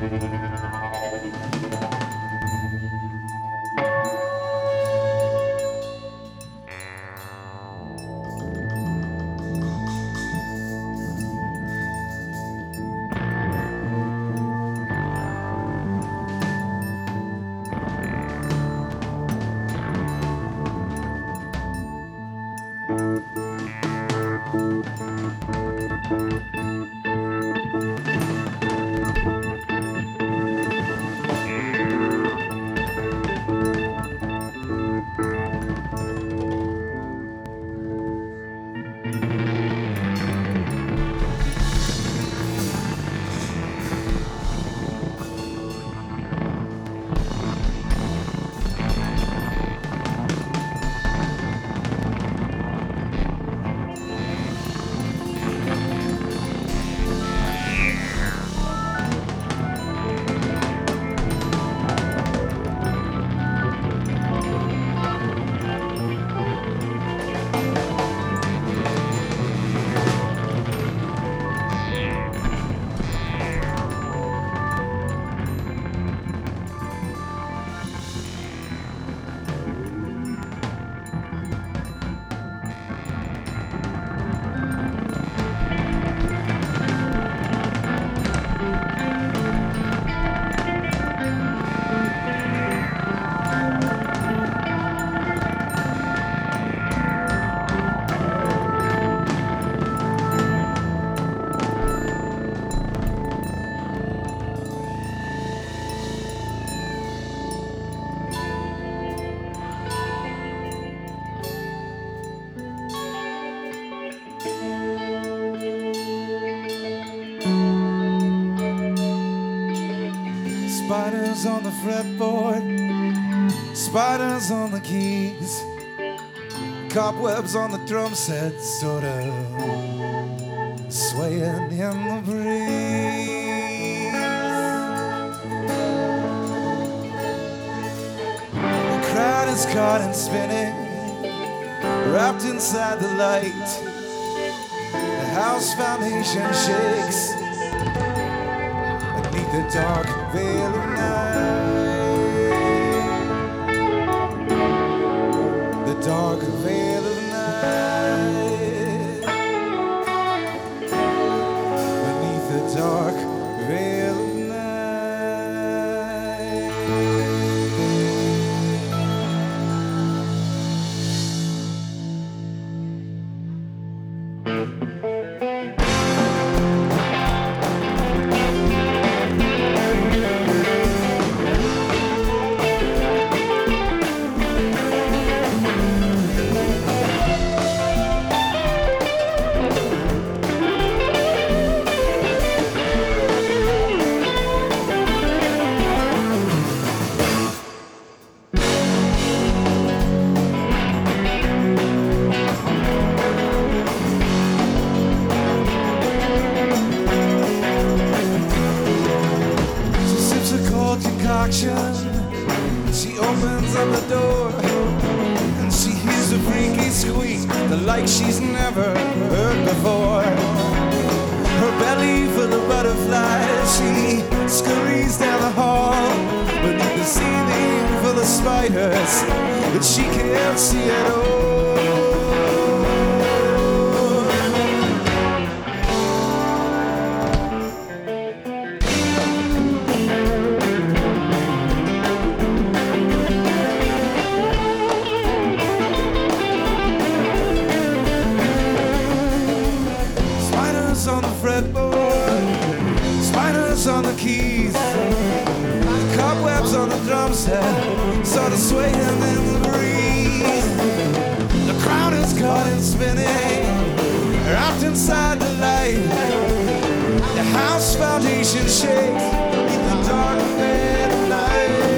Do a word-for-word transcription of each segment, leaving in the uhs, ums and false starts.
Spiders on the fretboard, spiders on the keys, cobwebs on the drum set, sort of swaying in the breeze. The crowd is caught and spinning, wrapped inside the light. The house foundation shakes beneath the dark veil of night. The dark veil of night. Beneath the dark veil of she opens up the door and she hears a freaky squeak, the like she's never heard before. Her belly full of butterflies, she scurries down the hall beneath the ceiling full of spiders that she can't see at all. On the fretboard, spiders on the keys, the cobwebs on the drum set, sort of swaying in the breeze. The crowd is caught in spinning, wrapped inside the light. The house foundation shakes in the dark bed of night.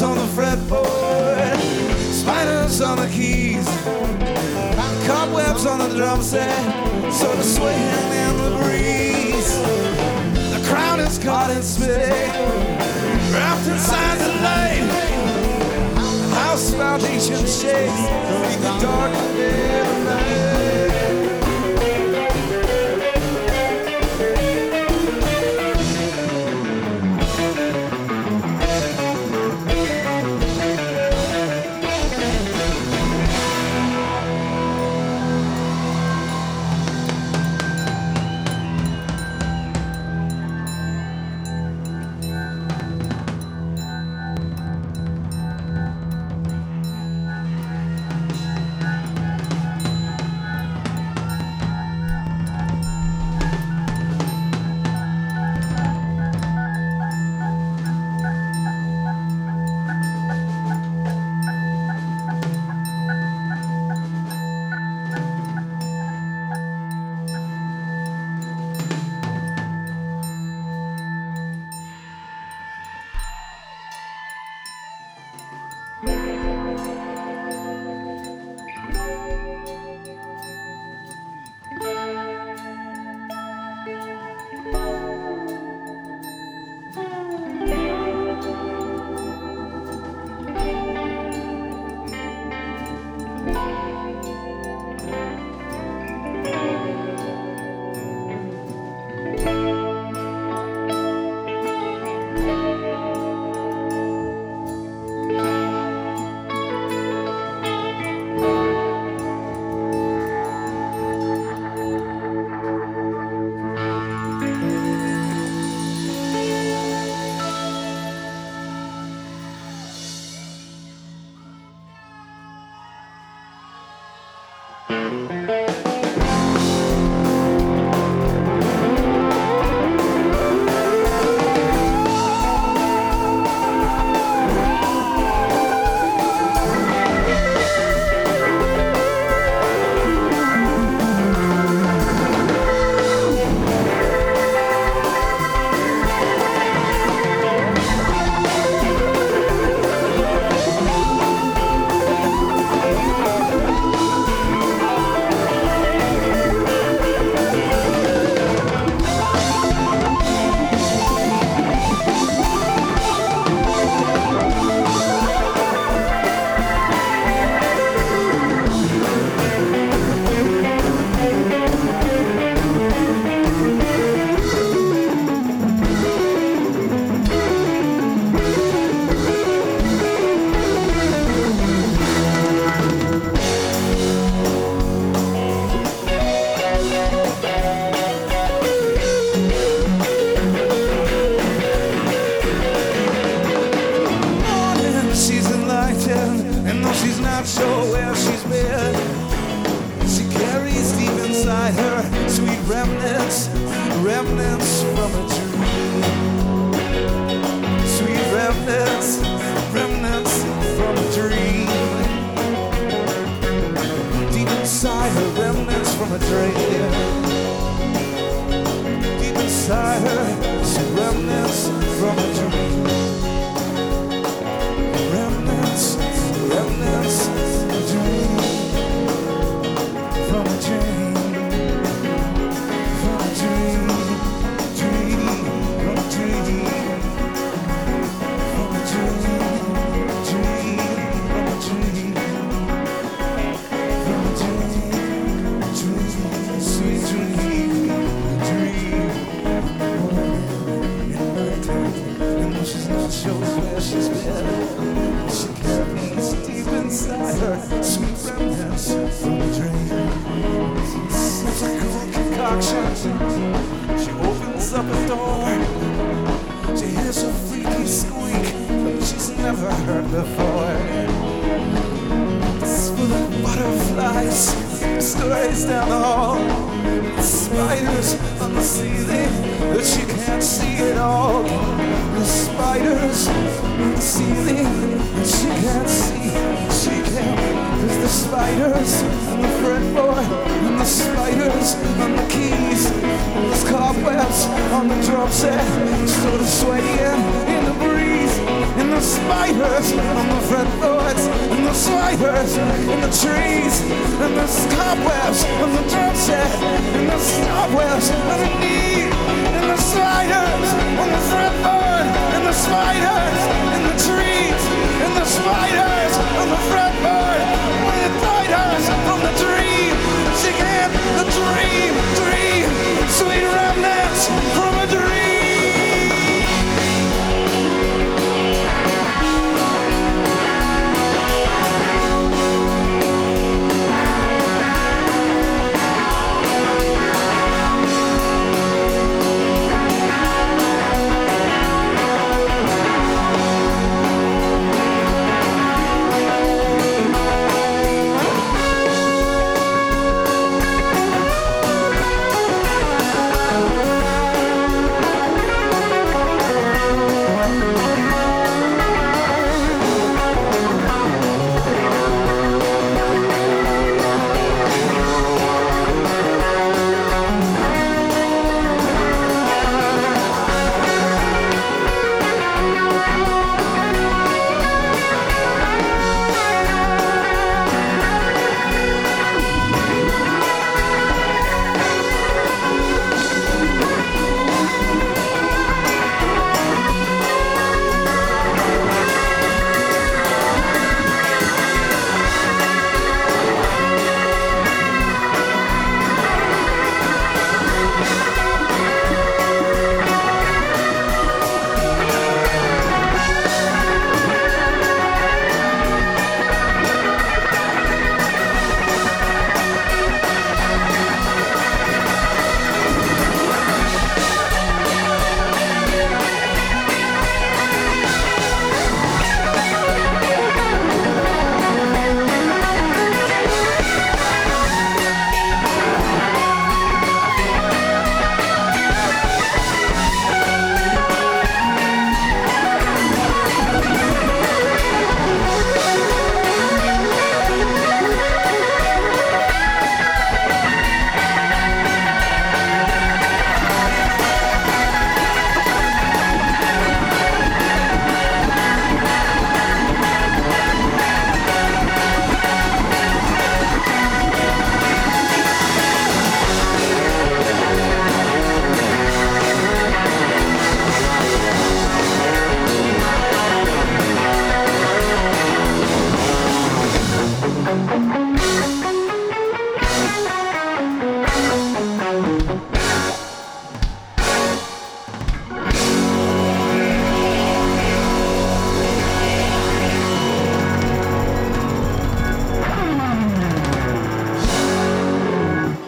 spiders on the fretboard, spiders on the keys, cobwebs on the drum set, sort of swaying in the breeze. The crowd is caught in spitting, wrapped inside the light. The house foundation shakes beneath the dark of the night. remnants, remnants from a dream. Sweet remnants, remnants from a dream. Deep inside her, remnants from a dream. Deep inside her, some remnants from a dream. Remnants, remnants from a dream. From a dream. She's been, she carries deep inside her sweet remnants from a dream. It's a cool concoction. She opens up a door. She hears a freaky squeak that she's never heard before. It's full of butterflies, stories down the hall, spiders on the ceiling, but she can't see it all. The spiders on the ceiling, and she can't see, she can't. There's the spiders on the fretboard, and the spiders on the keys, and there's cobwebs on the drum set, sort of swaying in the breeze. And and the spiders on the fretboards, and the spiders in the trees, and the cobwebs on the drum set, and the cobwebs underneath, and the spiders on the fretboard, and the spiders in